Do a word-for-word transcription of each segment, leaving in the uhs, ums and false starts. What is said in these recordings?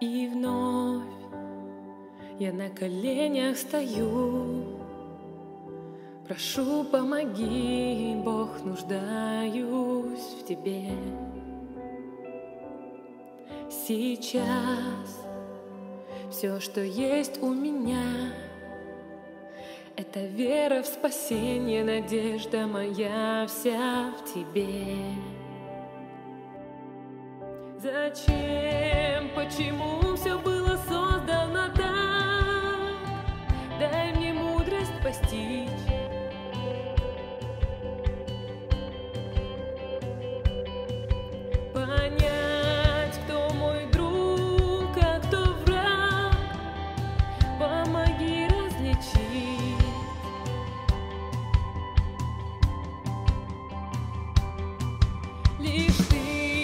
И вновь я на коленях стою, прошу, помоги, Бог, нуждаюсь в Тебе. Сейчас все, что есть у меня, это вера в спасение, надежда моя вся в Тебе. Зачем, почему все было создано так? Дай мне мудрость постичь. Понять, кто мой друг, а кто враг. Помоги различить. Лишь Ты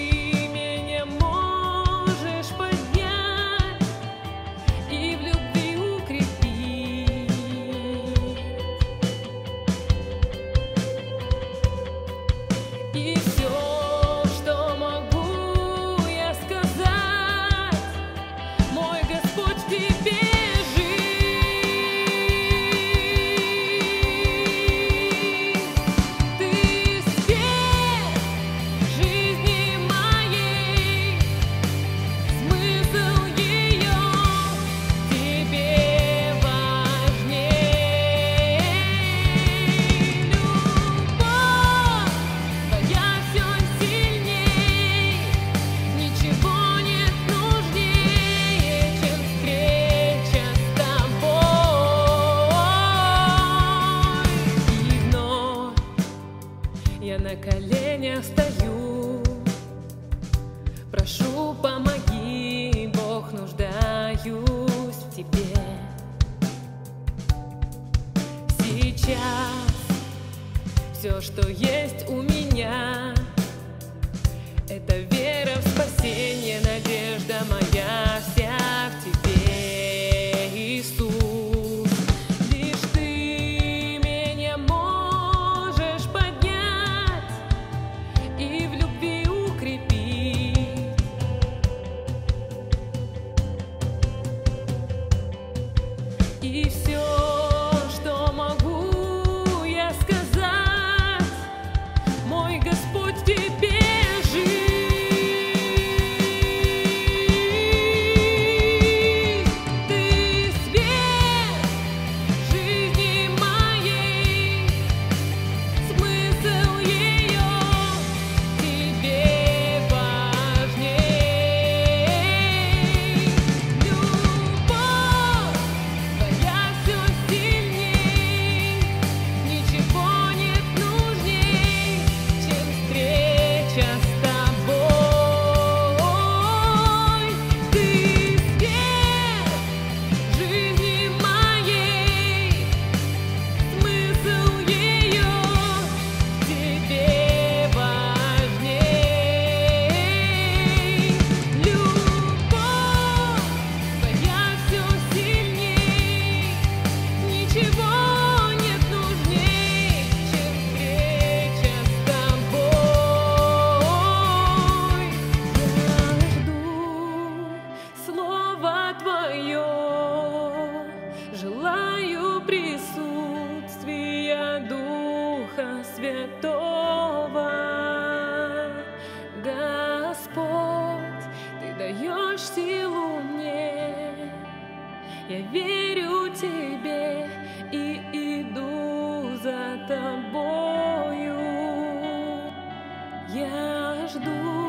я на коленях стою, прошу, помоги, Бог, нуждаюсь в Тебе. Сейчас все, что есть у меня, это вера в спасение, надежда моя вся в Тебе, Иисус. И все, что могу я сказать, мой Господь, в Тебе жить. Ты свет жизни моей, смысл ее Тебе важней. Желаю присутствия Духа Святого. Господь, Ты даешь силу мне, я верю Тебе и иду за Тобою. Я жду.